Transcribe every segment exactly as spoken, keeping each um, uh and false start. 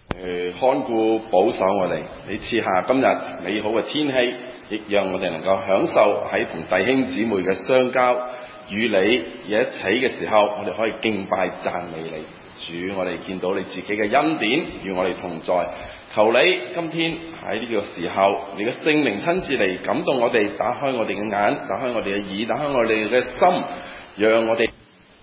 去看顧保守我哋，你賜下今日美好嘅天氣，亦讓我哋能夠享受喺同弟兄姊妹嘅相交，與你一齊嘅時候，我哋可以敬拜讚美你。主，我哋見到你自己嘅恩典與我哋同在，求你今天喺呢個時候，你嘅聖靈親自嚟感動我哋，打開我哋嘅眼，打開我哋嘅耳，打開我哋嘅心，讓我哋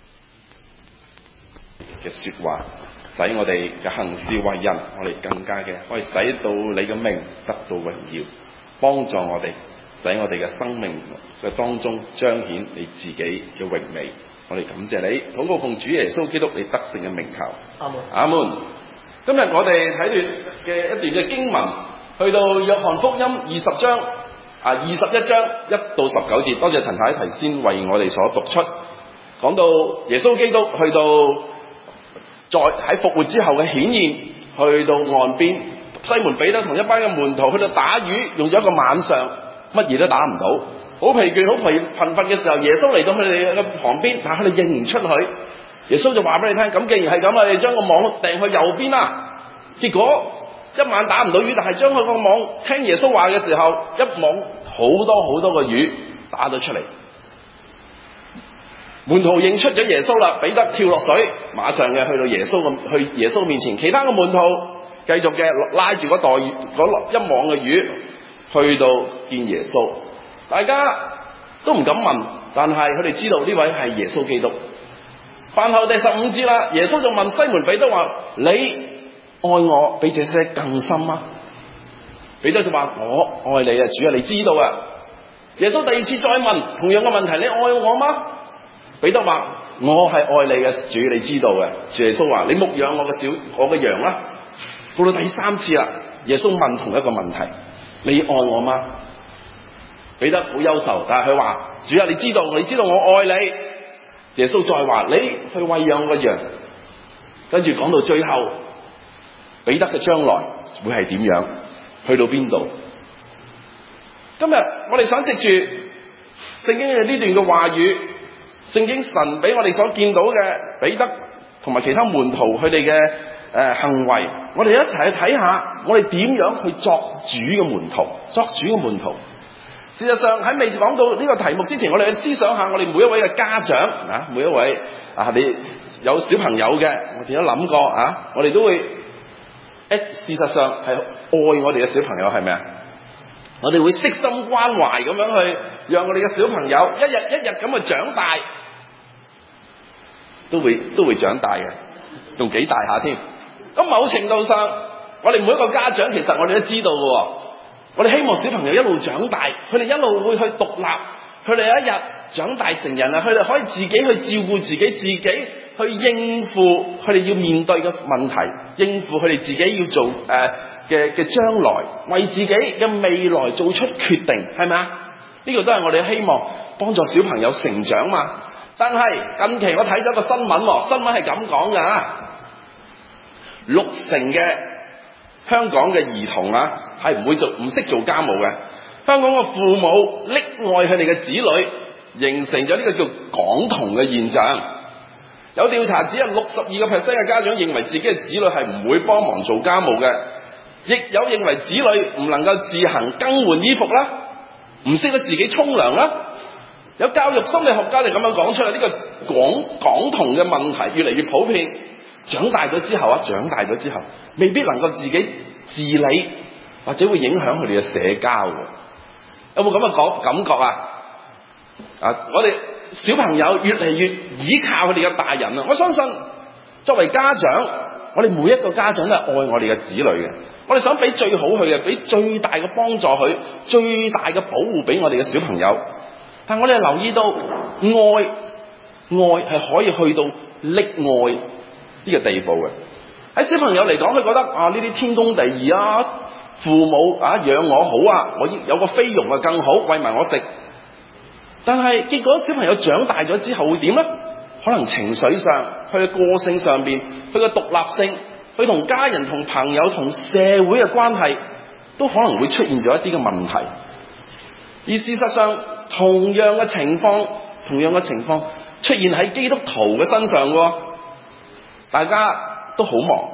嘅說話，使我哋嘅行事為人，我哋更加嘅可以使到你嘅名得到榮耀，幫助我哋，使我哋嘅生命嘅當中彰顯你自己嘅榮美。我哋感謝你，禱告奉主耶穌基督你得勝嘅名求。 阿門。 阿門。今日我哋睇段嘅一段嘅經文，去到約翰福音二十章啊，二十一章一到十九節。多謝陳太提先為我哋所讀出，講到耶穌基督去到在喺復活之後嘅顯現，去到岸邊，西門彼得同一班嘅門徒去到打魚，用咗一個晚上，乜嘢都打唔到。好疲倦、好疲乏嘅時候，耶穌嚟到佢哋嘅旁邊，但係佢哋認唔出佢。耶穌就話俾你聽：咁既然係咁啊，你將個網掟去右邊啦。結果一晚打唔到魚，但係將佢個網聽耶穌話嘅時候，一網好多好多個魚打咗出嚟。門徒認出咗耶穌啦，彼得跳落水，馬上嘅去到耶穌嘅去耶穌面前。其他嘅門徒繼續嘅拉住嗰袋嗰一網嘅魚，去到見耶穌。大家都唔敢問，但係佢哋知道呢位係耶穌基督。飯後第十五節啦，耶穌就問西門彼得話：你愛我比這些更深嗎？彼得就話：我愛你啊，主啊，你知道啊。耶穌第二次再問同樣嘅問題：你愛我嗎？彼得話：我係愛你嘅，主你知道嘅。主耶穌話：你牧養我嘅小我嘅羊啦。到到第三次啦，耶穌問同一個問題：你愛我嗎？彼得好憂愁，但係佢話：主啊，你知道，你知道我愛你。耶穌再話：你去餵養我嘅羊。跟住講到最後，彼得嘅將來會係點樣？去到邊度？今日我哋想藉住聖經嘅呢段嘅話語，聖經神俾我哋所見到嘅彼得同埋其他門徒佢哋嘅誒行為，我哋一齊去睇下，我哋點樣去作主嘅門徒，作主嘅門徒。事實上喺未講到呢個題目之前，我哋去思想下，我哋每一位嘅家長啊，每一位啊，你有小朋友嘅，我哋都諗過啊，我哋都會誒，事實上係愛我哋嘅小朋友，係咪啊？我哋會悉心關懷咁樣去讓我哋嘅小朋友一日一日咁去長大，都會都會長大嘅，仲幾大下添。咁某程度上，我哋每一個家長其實我哋都知道嘅。我哋希望小朋友一路長大，佢哋一路會去獨立，佢哋有一日長大成人啦，佢哋可以自己去照顧自己，自己去應付佢哋要面對嘅問題，應付佢哋自己要做誒嘅嘅將來，為自己嘅未來做出決定，係咪啊？呢個都係我哋希望幫助小朋友成長嘛。但係近期我睇咗個新聞，新聞係咁講㗎，六成嘅香港嘅兒童啊，係唔會做唔識做家務嘅。香港嘅父母溺愛佢哋嘅子女，形成咗呢個叫港童嘅現象。有調查指有六十二個 percent 嘅家長認為自己嘅子女係唔會幫忙做家務嘅，亦有認為子女唔能夠自行更換衣服啦，唔識得自己沖涼啦。有教育心理學家就咁樣講出嚟，呢個港港童嘅問題越嚟越普遍。長大咗之後啊，長大咗之後未必能夠自己自理，或者會影響佢哋嘅社交嘅。有冇咁嘅講感覺啊？啊，我哋小朋友越嚟越依靠佢哋嘅大人啊！我相信作為家長，我哋每一個家長都係愛我哋嘅子女嘅。我哋想俾最好佢嘅，俾最大嘅幫助佢，最大嘅保護俾我哋嘅小朋友。但我哋留意到愛，愛係可以去到溺愛呢個地步嘅。喺小朋友嚟講，佢覺得啊，呢啲天公地義啊，父母啊養我好啊，我有個菲傭啊更好，餵埋我食。但係結果小朋友長大咗之後會點呢？可能情緒上，佢嘅個性上邊，佢嘅獨立性，佢同家人、同朋友、同社會嘅關係，都可能會出現咗一啲嘅問題。而事實上，同樣嘅情況，同樣嘅情況出現喺基督徒嘅身上喎。大家都好忙，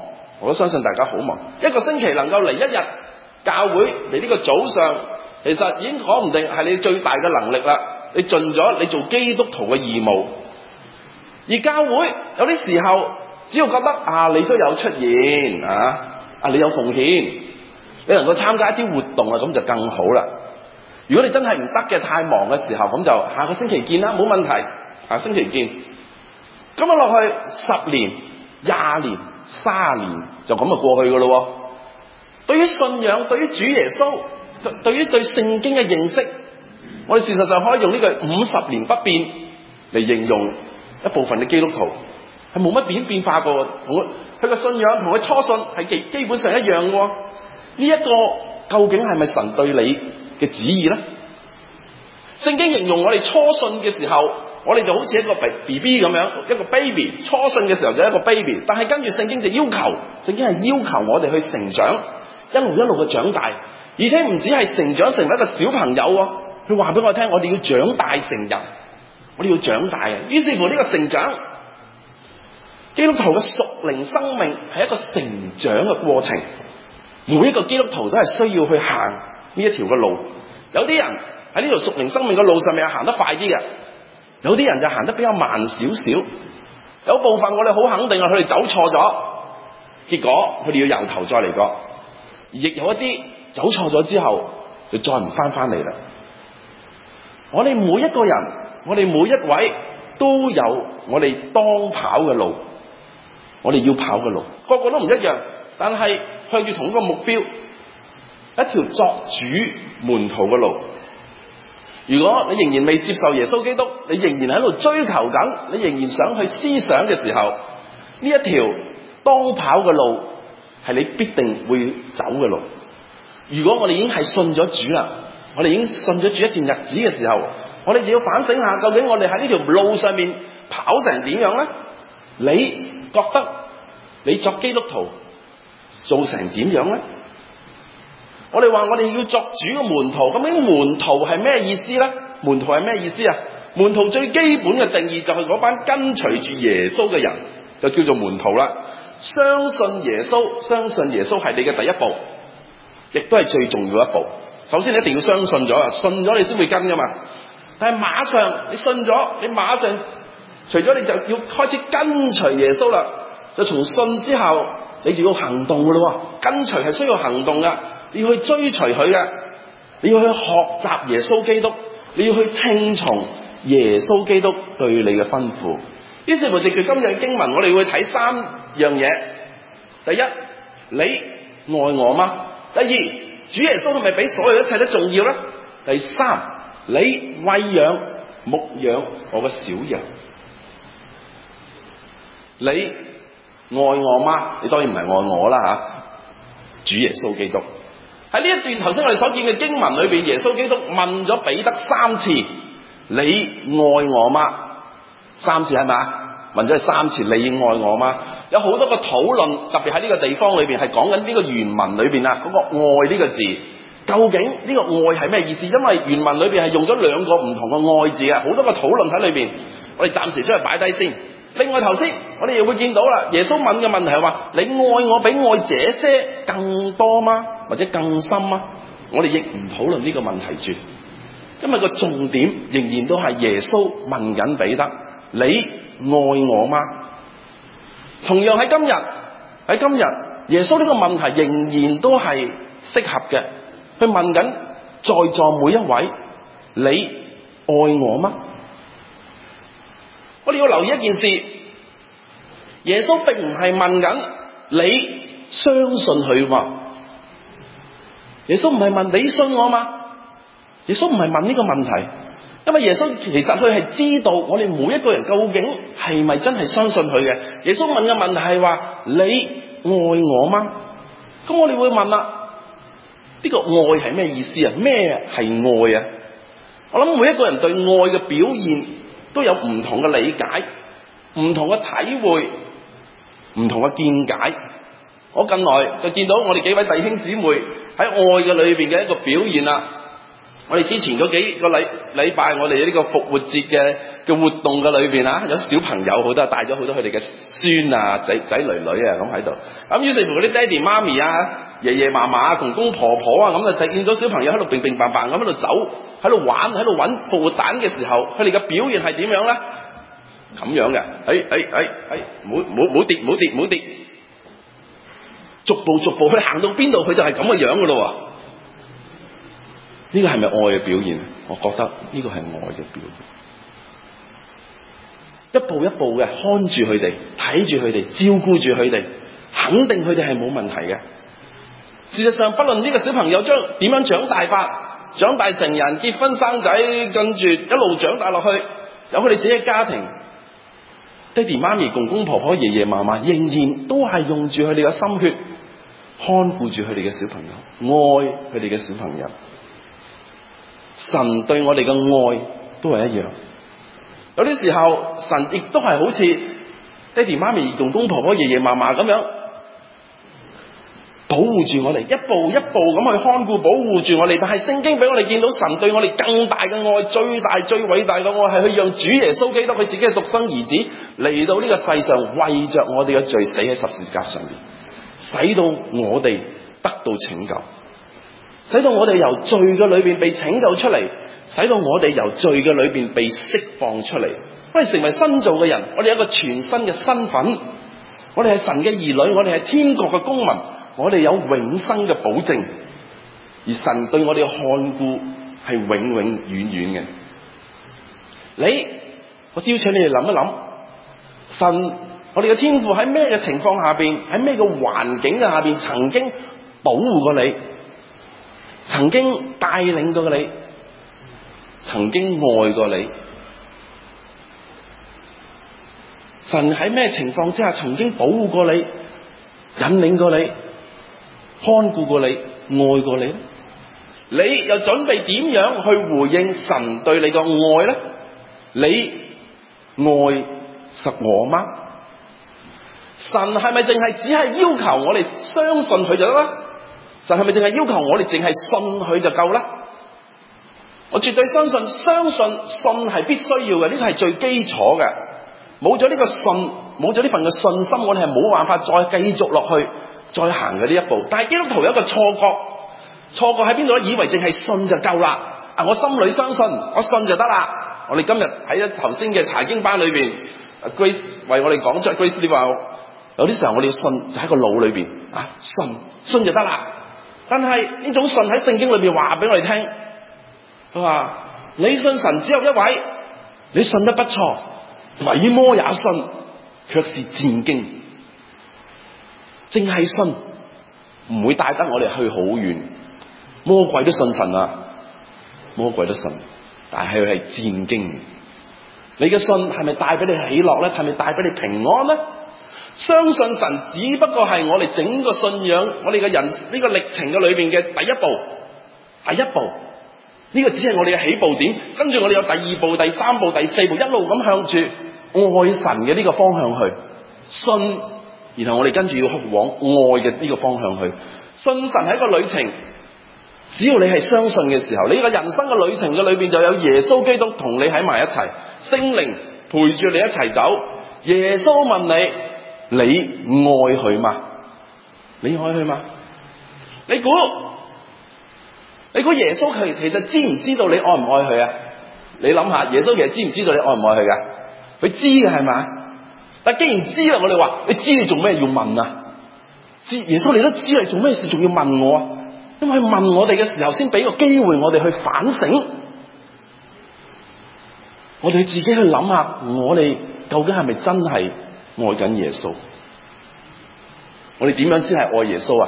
我都相信大家好忙，一個星期能夠嚟一日教會嚟呢個早上，其實已經講唔定係你最大嘅能力啦。你盡咗你做基督徒嘅義務，而教會有啲時候只要覺得啊，你都有出現啊，啊你有奉獻，你能夠參加一啲活動啊，咁就更好啦。如果你真係唔得嘅，太忙嘅時候，咁就下個星期見啦，冇問題，下星期見。咁樣落去十年、廿年、卅年就咁就過去噶咯。對於信仰，對於主耶穌，對對於對聖經嘅認識，我哋事實上可以用呢句五十年不變嚟形容一部分嘅基督徒，係冇乜點變化過，同佢佢嘅信仰同佢初信係基基本上一樣嘅。呢一個究竟係咪神對你嘅旨意咧？聖經形容我哋初信嘅時候，我哋就好似一個 B B 咁樣，一個 baby。初信嘅時候就一個 baby， 但係跟住聖經就要求，聖經係要求我哋去成長，一路一路嘅長大，而且唔止係成長成為一個小朋友啊。佢話俾我聽，我哋要長大成人，我哋要長大啊！於是乎呢個成長，基督徒嘅屬靈生命係一個成長嘅過程。每一個基督徒都係需要去行呢一條嘅路。有啲人喺呢條屬靈生命嘅路上面係行得快啲嘅，有啲人就行得比較慢少少。有部分我哋好肯定啊，佢哋走錯咗，結果佢哋要由頭再嚟過。而亦有一啲走錯咗之後，就再唔翻翻嚟啦。我哋每一個人，我哋每一位都有我哋當跑嘅路，我哋要跑嘅路，個個都唔一樣，但係向住同一個目標，一條作主門徒嘅路。如果你仍然未接受耶穌基督，你仍然喺度追求緊，你仍然想去思想嘅時候，呢一條當跑嘅路係你必定會走嘅路。如果我哋已經係信咗主啦，我哋已經信咗主一段日子嘅時候，我哋就要反省下，究竟我哋喺呢條路上面跑成點樣呢？你覺得你作基督徒做成點樣呢？我哋話我哋要作主嘅門徒，咁呢門徒係咩意思呢？門徒係咩意思啊？門徒最基本嘅定義就係嗰班跟隨住耶穌嘅人，就叫做門徒啦。相信耶穌，相信耶穌係你嘅第一步，亦都係最重要一步。首先你一定要相信咗啊，信咗你先會跟噶嘛。但係馬上你信咗，你馬上除咗你就要開始跟隨耶穌啦，就從信之後你就要行動噶咯。跟隨係需要行動噶，你要去追隨佢嘅，你要去學習耶穌基督，你要去聽從耶穌基督對你嘅吩咐。於是乎藉住今日嘅經文，我哋會睇三樣嘢。第一，你愛我嗎？第二，主耶穌係咪比所有一切都重要呢？第三，你餵養牧養我嘅小羊。你愛我嗎？你當然唔係愛我啦吓，主耶穌基督喺呢一段頭先我哋所見嘅經文裏邊，耶穌基督問咗彼得三次：你愛我嗎？三次係咪？問咗佢三次，你愛我嗎？有好多個討論，特別喺呢個地方裏邊係講緊呢個原文裏邊啊，嗰個愛呢個字，究竟呢個愛係咩意思？因為原文裏邊係用咗兩個唔同嘅愛字啊，好多個討論喺裏邊，我哋暫時將佢擺低先。另外頭先我哋又會見到啦，耶穌問嘅問題係話：你愛我比愛這些更多嗎？或者更深嗎？我哋亦唔討論呢個問題住，因為個重點仍然都係耶穌問緊彼得：你愛我嗎？同樣喺今日，喺今日耶穌呢個問題仍然都係適合嘅，佢問緊在座每一位：你愛我嗎？我哋要留意一件事，耶穌並唔係問緊你相信佢嘛？耶穌唔係問你信我嘛？耶穌唔係問呢個問題，因為耶穌其實佢係知道我哋每一個人究竟係咪真係相信佢嘅。耶穌問嘅問題係話：你愛我嗎？咁我哋會問啦，呢個愛係咩意思啊？咩係愛啊？我諗每一個人對愛嘅表現都有唔同嘅理解、唔同嘅體會、唔同嘅見解。我近來就見到我哋幾位弟兄姊妹喺愛嘅裏邊嘅一個表現啦。 我哋之前嗰幾個禮禮拜，我哋呢個復活節嘅嘅活動嘅裏邊啊，有小朋友好多帶咗好多佢哋嘅孫啊、仔仔女女啊咁喺度。咁於是乎嗰啲爹哋媽咪啊、爺爺嫲嫲啊、公公婆婆啊咁啊，見到小朋友喺度乒乒乓乓咁喺度走、喺度玩、喺度揾復活蛋嘅時候，佢哋嘅表現係點樣咧？咁樣嘅，誒誒誒誒，唔好唔好唔好跌唔好跌唔好跌，逐步逐步去行到邊度，佢就係咁嘅樣噶咯。呢個係咪愛嘅表現？我覺得呢個係愛嘅表現。一步一步嘅看住佢哋，睇住佢哋，照顧住佢哋，肯定佢哋係冇問題嘅。事實上，不論呢個小朋友將點樣長大法，長大成人，結婚生仔，跟住一路長大落去，有佢哋自己嘅家庭，爹哋媽咪、公公婆婆、爺爺嫲嫲，仍然都係用住佢哋嘅心血，看顧住佢哋嘅小朋友，愛佢哋嘅小朋友。神對我哋嘅愛都係一樣，有啲時候神亦都係好似爹哋媽咪、公公婆婆、爺爺嫲嫲咁樣保護住我哋，一步一步咁去看顧保護住我哋。但係聖經俾我哋見到神對我哋更大嘅愛，最大最偉大嘅愛係去讓主耶穌基督佢自己嘅獨生兒子嚟到呢個世上，為着我哋嘅罪死喺十字架上面，使到我哋得到拯救，使到我哋由罪嘅裏邊被拯救出嚟，使到我哋由罪嘅裏邊被釋放出嚟，我哋成為新造嘅人，我哋有一個全新嘅身份，我哋係神嘅兒女，我哋係天國嘅公民，我哋有永生嘅保證，而神對我哋嘅看顧係永永遠遠嘅。你，我邀請你哋諗一諗，神我哋嘅天父喺咩嘅情況下邊，喺咩嘅環境嘅下邊曾經保護過你，曾經帶領過你，曾經愛過你。神喺咩情況之下曾經保護過你，引領過你，看顧過你，愛過你呢？你又準備點樣去回應神對你嘅愛呢？你愛實我嗎？神係咪淨係只係要求我哋相信佢就得啦？神係咪淨係要求我哋淨係信佢就夠啦？我絕對相信，相信信係必須要嘅，呢個係最基礎嘅。冇咗呢個信，冇咗呢份嘅信心，我哋係冇辦法再繼續落去，再行嘅呢一步。但係基督徒有一個錯覺，錯覺喺邊度咧？以為淨係信就夠啦。啊，我心裏相信，我信就得啦。我哋今日喺頭先嘅查經班裏邊，Grace為我哋講出 Grace 你話，有啲時候我哋信就喺個腦裏邊啊，信信就得啦。但係呢種信喺聖經裏邊話俾我哋聽，佢話你信神只有一位，你信得不錯，鬼魔也信，卻是戰驚。淨係信唔會帶得我哋去好遠，魔鬼都信神啊，魔鬼都信，但係佢係戰驚。你嘅信係咪帶俾你喜樂咧？係咪帶俾你平安咧？相信神只不過係我哋整個信仰，我哋嘅人呢個歷程嘅裏邊嘅第一步，第一步呢個只係我哋嘅起步點，跟住我哋有第二步、第三步、第四步，一路咁向住愛神嘅呢個方向去信，然後我哋跟住要往愛嘅呢個方向去信神係一個旅程。只要你係相信嘅時候，你個人生嘅旅程嘅裏邊就有耶穌基督同你喺埋一齊，聖靈陪住你一齊走。耶穌問你，你愛佢嗎？你愛佢嗎？你估你估耶穌佢其實知唔知道你愛唔愛佢啊？你諗下，耶穌其實知唔知道你愛唔愛佢噶？佢知嘅係咪？但既然知啦，我哋話你知，你做咩要問啊？知耶穌你都知，你做咩事仲要問我啊？因為問我哋嘅時候，先俾個機會我哋去反省，我哋自己去諗下，我哋究竟係咪真係愛緊耶穌？我哋點樣先係愛耶穌啊？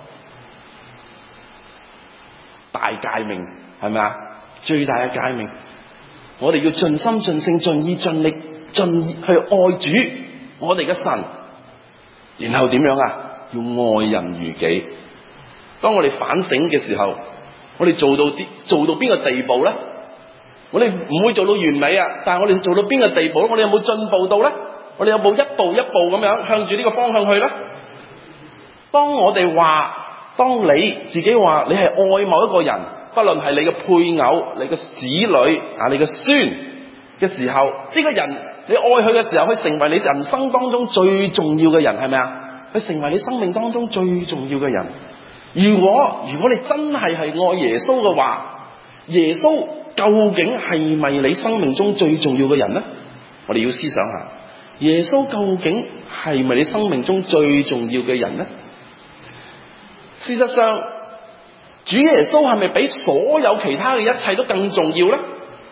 大誡命係咪啊？最大嘅誡命，我哋要盡心盡性盡意盡力盡意去愛主我哋嘅神，然後點樣啊？要愛人如己。當我哋反省嘅時候，我哋做到啲做到邊個地步咧？我哋唔會做到完美啊，但係我哋做到邊個地步？我哋有冇進步到咧？我哋有冇一步一步咁樣向住呢個方向去咧？當我哋話，當你自己話你係愛某一個人， 不論係你嘅配偶、你嘅子女啊、你嘅孫嘅時候，呢個人你愛佢嘅時候，佢成為你人生當中最重要嘅人，係咪啊？佢成為你生命當中最重要嘅人。如果如果你真係係愛耶穌嘅話，耶穌究竟係咪你生命中最重要嘅人呢？我哋要思想下，耶穌究竟係咪你生命中最重要嘅人呢？事實上，主耶穌係咪比所有其他嘅一切都更重要呢？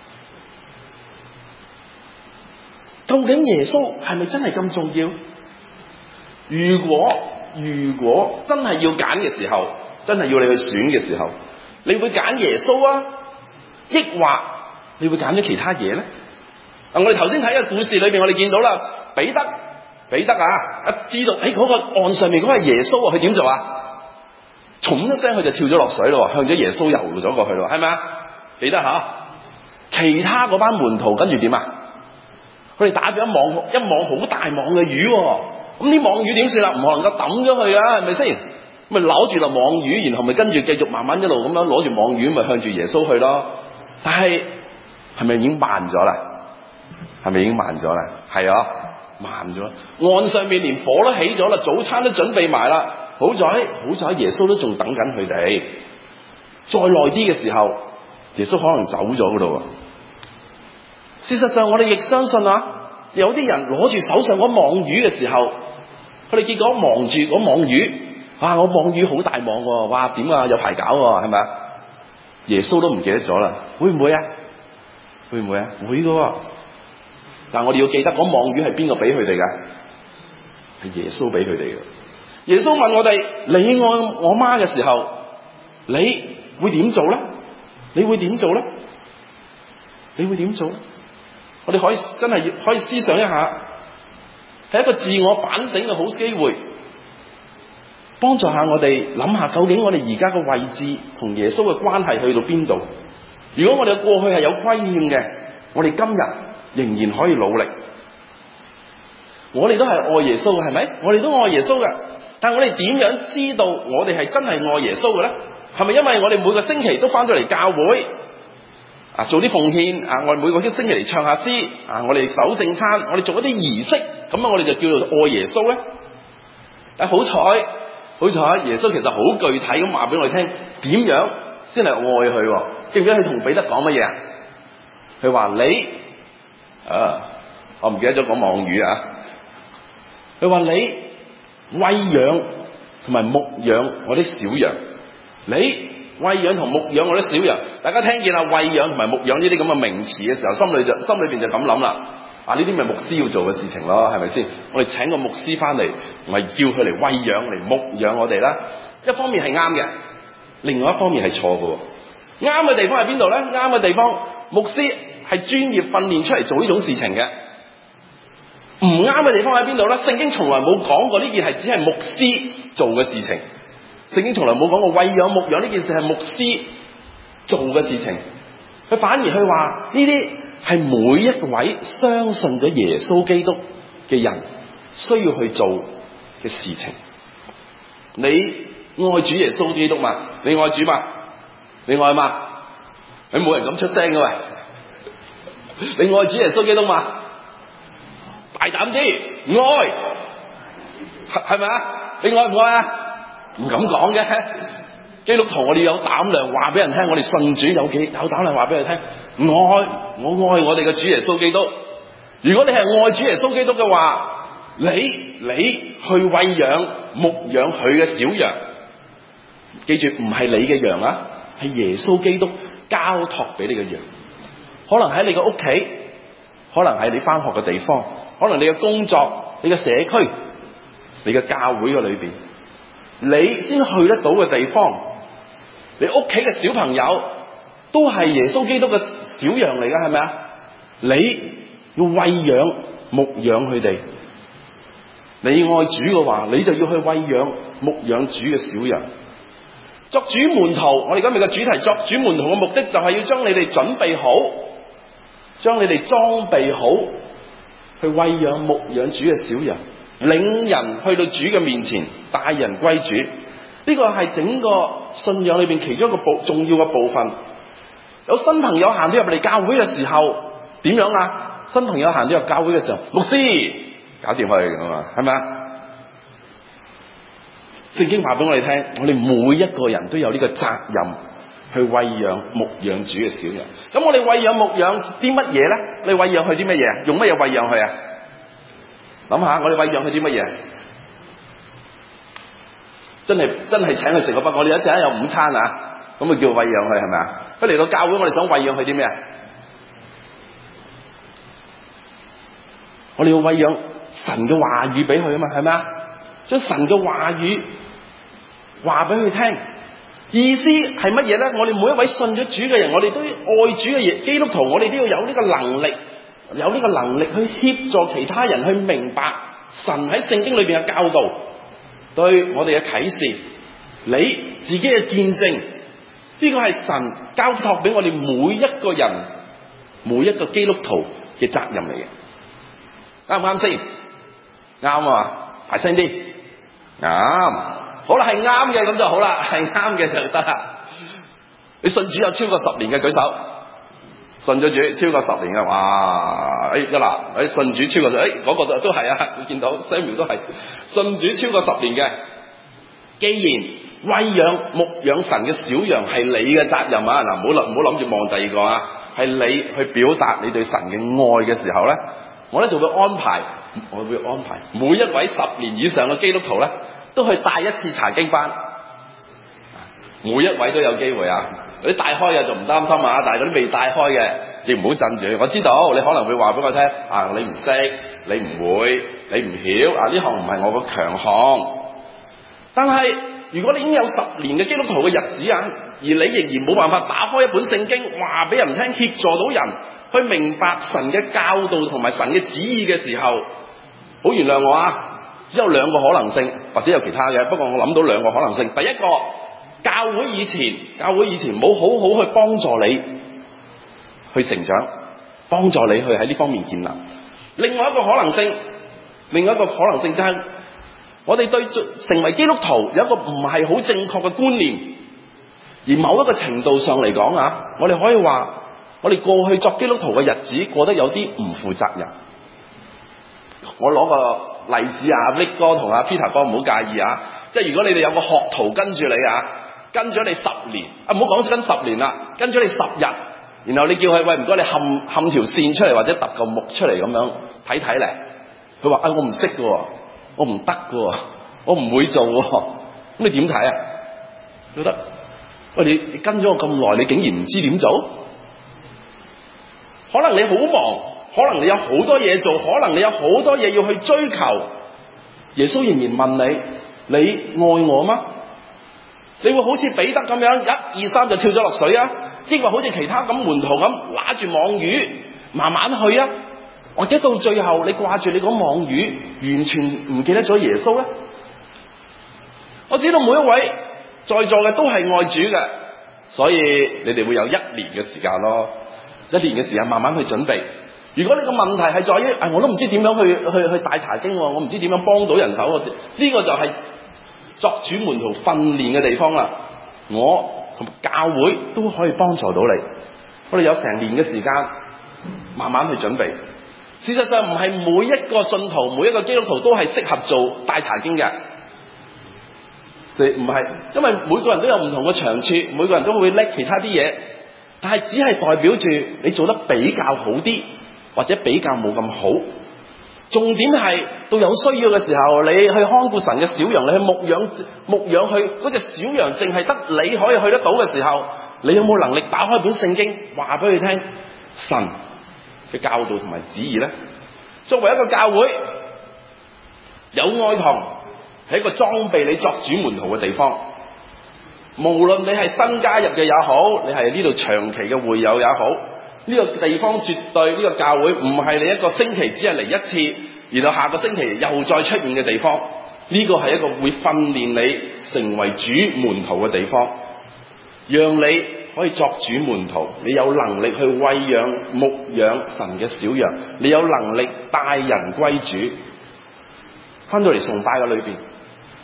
究竟耶穌係咪真係咁重要？如果如果真係要揀嘅時候，真係要你去選嘅時候，你會揀耶穌啊，抑或你會揀咗其他嘢呢？啊，我哋頭先睇嘅故事裏面，我哋見到啦，彼得彼得啊，一知道喺嗰個岸上面嗰個係耶穌啊，佢點做啊？重一聲，佢就跳咗落水咯，向咗耶穌游咗過去咯，係咪啊？彼得吓，其他嗰班門徒跟住點啊？佢哋打咗一網一網好大網嘅魚，咁啲網魚點算啦？唔可能夠抌咗佢啊，係咪先？咪攞住粒網魚，然後咪跟住繼續慢慢一路咁樣攞住網魚，咪向住耶穌去咯。但係係咪已經慢咗啦？係咪已經慢咗啦？係啊，慢咗。岸上面連火都起咗啦，早餐都準備埋啦。好在好在耶穌都仲等緊佢哋。再耐啲嘅時候，耶穌可能走咗噶啦。事實上，我哋亦相信啊，有啲人攞住手上嗰網魚嘅時候，佢哋結果望住嗰網魚，哇！我網魚好大網喎，哇！點啊？有排搞喎，係咪啊？耶穌都唔記得咗啦，會唔會啊？會唔會啊？會噶。但係我哋要記得，嗰網魚係邊個俾佢哋噶？係耶穌俾佢哋嘅。耶穌問我哋：你愛我媽嘅時候，你會點做咧？你會點做咧？你會點做咧？我哋可以真係可以思想一下，係一個自我反省嘅好機會，幫助下我哋諗下究竟我哋而家嘅位置同耶穌嘅關係去到邊度？如果我哋嘅過去係有虧欠嘅，我哋今日仍然可以努力。我哋都係愛耶穌嘅，係咪？我哋都愛耶穌嘅，但係我哋點樣知道我哋係真係愛耶穌嘅咧？係咪因為我哋每個星期都翻咗嚟教會啊，做啲奉獻啊，我哋每個星期嚟唱下詩啊，我哋守聖餐，我哋做一啲儀式，咁啊，我哋就叫做愛耶穌咧？但好彩，好彩，耶穌其實好具體咁話俾我哋聽，點樣先係愛佢？記唔記得佢同彼得講乜嘢啊？佢話你啊，我唔記得咗講網魚啊。佢話你餵養同埋牧養我啲小羊，你餵養同牧養我啲小羊。大家聽見啦，餵養同埋牧養呢啲咁嘅名詞嘅時候，心裏就心裏邊就咁諗啦。啊，呢啲咪牧師要做嘅事情咯，係咪先？我哋請個牧師翻嚟，唔係叫佢嚟餵養嚟牧養我哋啦。一方面係啱嘅，另外一方面係錯嘅。啱嘅地方喺邊度咧？啱嘅地方，牧師係專業訓練出嚟做呢種事情嘅。唔啱嘅地方喺邊度咧？聖經從來冇講過呢件係只係牧師做嘅事情。聖經從來冇講過餵養牧養呢件事係牧師做嘅事情。佢反而去話呢啲係每一位相信咗耶穌基督嘅人需要去做嘅事情。你愛主耶穌基督嘛？你愛主嘛？你愛嘛？你冇人敢出聲嘅喂。你愛主耶穌基督嘛？大膽啲，愛係咪啊？你愛唔愛啊？唔敢講嘅。基督徒我哋有膽量話俾人聽，我哋信主有幾有膽量話俾佢聽。愛，我愛我哋嘅主耶穌基督。如果你係愛主耶穌基督嘅話，你你去餵養牧養佢嘅小羊，記住唔係你嘅羊啊，係耶穌基督交託俾你嘅羊。可能喺你嘅屋企，可能喺你翻學嘅地方，可能你嘅工作、你嘅社區、你嘅教會嘅裏邊，你先去得到嘅地方，你屋企嘅小朋友都係耶穌基督嘅小羊嚟噶，係咪啊？你要餵養牧養佢哋。你愛主嘅話，你就要去餵養牧養主嘅小羊。作主門徒，我哋今日嘅主題，作主門徒嘅目的就係要將你哋準備好，將你哋裝備好，去餵養牧養主嘅小羊，領人去到主嘅面前，帶人歸主。 呢個係整個信仰裏邊其中一個部重要嘅部分。有新朋友行到入嚟教會嘅時候，點樣啊？新朋友行到入教會嘅時候，牧師搞掂佢咁啊，係咪啊？聖經話俾我哋聽，我哋每一個人都有呢個責任去餵養牧養主嘅小羊。咁我哋餵養牧養啲乜嘢咧？你餵養佢啲乜嘢？用乜嘢餵養佢啊？諗下，我哋餵養佢啲乜嘢？真係真係請佢食個飯，我哋一陣有午餐啊，咁咪叫餵養佢係咪啊？佢嚟到教會，我哋想餵養佢啲咩啊？我哋要餵養神嘅話語俾佢啊嘛，係咪啊？將神嘅話語話俾佢聽，意思係乜嘢咧？我哋每一位信咗主嘅人，我哋都愛主嘅嘢，基督徒，我哋都要有呢個能力，有呢個能力去協助其他人去明白神喺聖經裏邊嘅教導，對我哋嘅啟示，你自己嘅見證，呢個係神交託俾我哋每一個人、每一個基督徒嘅責任嚟嘅，啱唔啱先？啱啊！大聲啲，啱。好啦，係啱嘅咁就好啦，係啱嘅就得啦。你信主有超過十年嘅舉手，信咗主超過十年嘅，哇！哎得啦，哎信主超過十，哎嗰、那個都係啊，你見到 Samuel 都係信主超過十年嘅。既然餵養牧養神嘅小羊係你嘅責任啊，嗱唔好諗唔好諗住望第二個啊，係你去表達你對神嘅愛嘅時候咧，我咧就會安排，我會安排每一位十年以上嘅基督徒咧，都去帶一次查經班，每一位都有機會啊！嗰啲帶開嘅就唔擔心啊，但係嗰啲未帶開嘅，亦唔好震住。我知道你可能會話俾我聽，啊你唔識，你唔會，你唔曉，啊呢項唔係我個強項。但係如果你已經有十年嘅基督徒嘅日子啊，而你仍然冇辦法打開一本聖經，話俾人聽，協助到人去明白神嘅教導同埋神嘅旨意嘅時候，好原諒我啊！只有兩個可能性，或者有其他嘅，不過我諗到兩個可能性。第一個，教會以前，教會以前冇好好去幫助你去成長，幫助你去喺呢方面建立。另外一個可能性，另外一個可能性就係我哋對成為基督徒有一個唔係好正確嘅觀念，而某一個程度上嚟講啊，我哋可以話，我哋過去作基督徒嘅日子過得有啲唔負責任。我攞個例子啊， Nick 哥同阿 Peter 哥唔好介意啊，即係如果你哋有個學徒跟住你啊，跟咗你十年，啊唔好講跟十年啦，跟咗你十日，然後你叫佢喂唔該你冚冚條線出嚟或者揼嚿木出嚟咁樣睇睇咧，佢話啊我唔識嘅，我唔得嘅，我唔會做喎，咁你點睇啊？覺得喂你你跟咗我咁耐，你竟然唔知點做？可能你好忙。可能你有好多嘢做，可能你有好多嘢要去追求。耶穌仍然問你：你愛我嗎？你會好似彼得咁樣一二三就跳咗落水啊？抑或好似其他咁門徒咁揦住網魚慢慢去啊？或者到最後你掛住你個網魚，完全唔記得咗耶穌咧？我知道每一位在座嘅都係愛主嘅，所以你哋會有一年嘅時間咯，一年嘅時間慢慢去準備。如果你個問題係在於，哎，我都唔知點樣去去去帶查經，我唔知點樣幫到人手，呢個就係作主門徒訓練嘅地方啦。我同教會都可以幫助到你。我哋有成年嘅時間，慢慢去準備。事實上唔係每一個信徒、每一個基督徒都係適合做帶查經嘅，即係唔係，因為每個人都有唔同嘅長處，每個人都會叻其他啲嘢，但係只係代表住你做得比較好啲。或者比較冇咁好，重點係到有需要嘅時候，你去看顧神嘅小羊，你去牧養牧養去嗰隻小羊，淨係得你可以去得到嘅時候，你有冇能力打開本聖經，話俾佢聽神嘅教導同埋旨意呢？作為一個教會，有愛堂係一個裝備你作主門徒嘅地方，無論你係新加入嘅也好，你係呢度長期嘅會友也好。呢個地方絕對呢個教會唔係你一個星期只係嚟一次，然後下個星期又再出現嘅地方。呢個係一個會訓練你成為主門徒嘅地方，讓你可以作主門徒，你有能力去餵養牧養神嘅小羊，你有能力帶人歸主。翻到嚟崇拜嘅裏邊，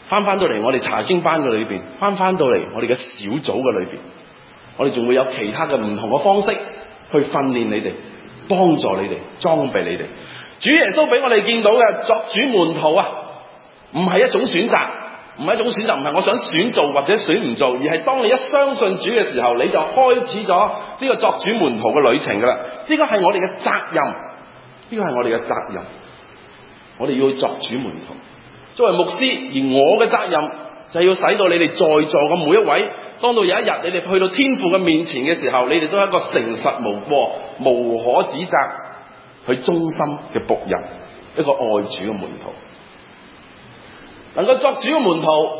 翻翻到嚟我哋查經班嘅裏邊，翻翻到嚟我哋嘅小組嘅裏邊，我哋仲會有其他嘅唔同嘅方式去訓練你哋，幫助你哋，裝備你哋。主耶穌俾我哋見到嘅作主門徒啊，唔係一種選擇，唔係一種選擇，唔係我想選做或者選唔做，而係當你一相信主嘅時候，你就開始咗呢個作主門徒嘅旅程噶啦。呢個係我哋嘅責任，呢個係我哋嘅責任，我哋要作主門徒。作為牧師，而我嘅責任就係要使到你哋在座嘅每一位，當到有一日你哋去到天父嘅面前嘅時候，你哋都係一個誠實無過、無可指責、去忠心嘅僕人，一個愛主嘅門徒。能夠作主嘅門徒，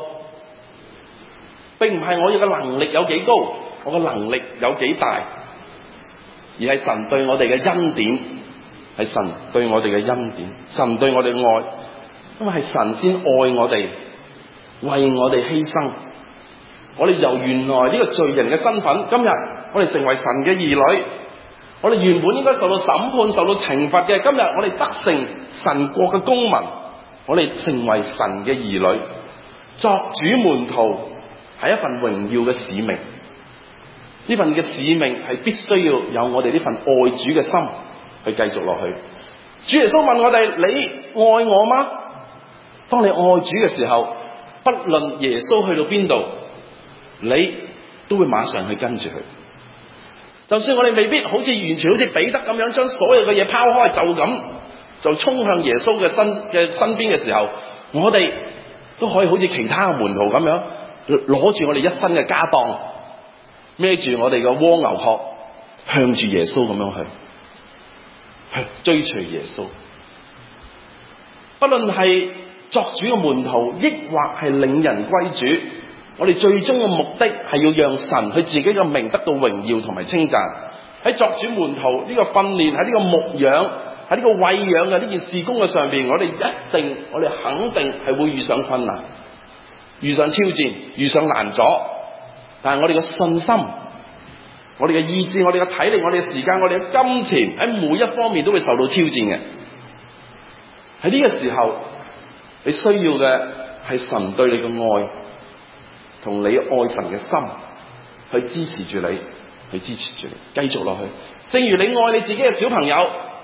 並唔係我嘅能力有幾高，我嘅能力有幾大，而係神對我哋嘅恩典，係神對我哋嘅恩典，神對我哋愛，因為係神先愛我哋，為我哋犧牲。我哋由原來呢個罪人嘅身份，今日我哋成為神嘅兒女。我哋原本應該受到審判、受到懲罰嘅，今日我哋得成神國嘅公民，我哋成為神嘅兒女。作主門徒係一份榮耀嘅使命，呢份嘅使命係必須要有我哋呢份愛主嘅心去繼續落去。主耶穌問我哋：你愛我嗎？當你愛主嘅時候，不論耶穌去到邊度，你都會馬上去跟住佢。就算我哋未必好似完全好似彼得咁樣將所有嘅嘢拋開，就咁就衝向耶穌嘅身嘅身邊嘅時候，我哋都可以好似其他嘅門徒咁樣攞住我哋一身嘅家當，孭住我哋嘅蝸牛殼，向住耶穌咁樣去，去追隨耶穌。不論係作主嘅門徒，抑或係領人歸主，我哋最終嘅目的係要讓神佢自己嘅名得到榮耀同埋稱讚。喺作主門徒呢個訓練，喺呢個牧養，喺呢個餵養嘅呢件事工嘅上邊，我哋一定，我哋肯定係會遇上困難，遇上挑戰，遇上難阻。但係我哋嘅信心，我哋嘅意志，我哋嘅體力，我哋嘅時間，我哋嘅金錢，喺每一方面都會受到挑戰嘅。喺呢個時候，你需要嘅係神對你嘅愛，同你愛神嘅心去支持住你，去支持住你，繼續落去。正如你愛你自己嘅小朋友，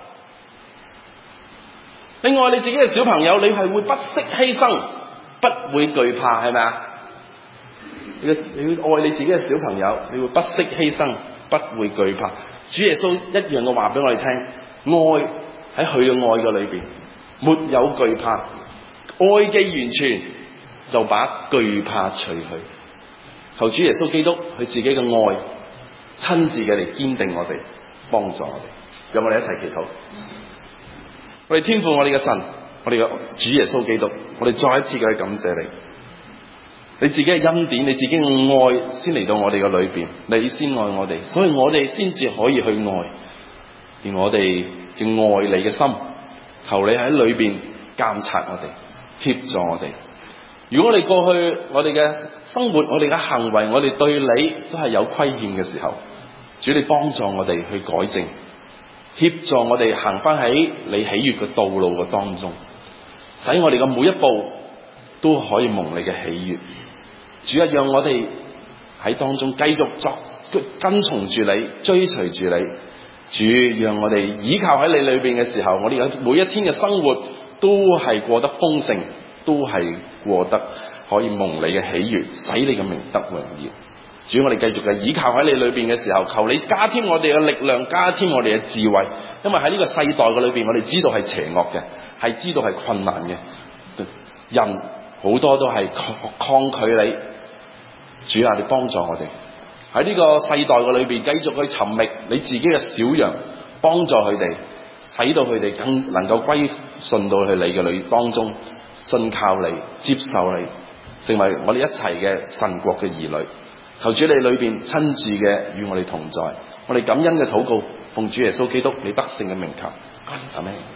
你愛你自己嘅小朋友，你係會不惜犧牲，不會懼怕，係咪啊？你你愛你自己嘅小朋友，你會不惜犧牲，不會懼怕。主耶穌一樣嘅話俾我哋聽，愛喺佢嘅愛嘅裏邊，沒有懼怕，愛嘅完全就把懼怕除去。求主耶穌基督佢自己嘅愛親自嘅嚟堅定我哋，幫助我哋。讓我哋一齊祈禱。我哋天父，我哋嘅神，我哋嘅主耶穌基督，我哋再一次嘅去感謝你。你自己嘅恩典，你自己嘅愛先嚟到我哋嘅裏邊，你先愛我哋，所以我哋先至可以去愛。而我哋嘅愛你嘅心，求你喺裏邊監察我哋，協助我哋。如果我哋過去我哋嘅生活，我哋嘅行為，我哋對你都係有虧欠嘅時候，主你幫助我哋去改正，協助我哋行翻喺你喜悅嘅道路嘅當中，使我哋嘅每一步都可以蒙你嘅喜悅。主啊，讓我哋喺當中繼續作跟從住你，追隨住你。主，讓我哋依靠喺你裏邊嘅時候，我哋有每一天嘅生活都係過得豐盛，都係過得可以蒙你嘅喜悅，使你嘅名得榮耀。主，我哋繼續嘅依靠喺你裏邊嘅時候，求你加添我哋嘅力量，加添我哋嘅智慧，因為喺呢個世代嘅裏邊，我哋知道係邪惡嘅，係知道係困難嘅，人好多都係抗拒你。主啊，你幫助我哋喺呢個世代嘅裏邊繼續去尋覓你自己嘅小羊，幫助佢哋，使到佢哋更能夠歸順到去你嘅裏當中，信靠你，接受你，成為我哋一齊嘅神國嘅兒女。求主你裏邊親自嘅與我哋同在，我哋感恩嘅禱告，奉主耶穌基督你得勝嘅名求，阿們。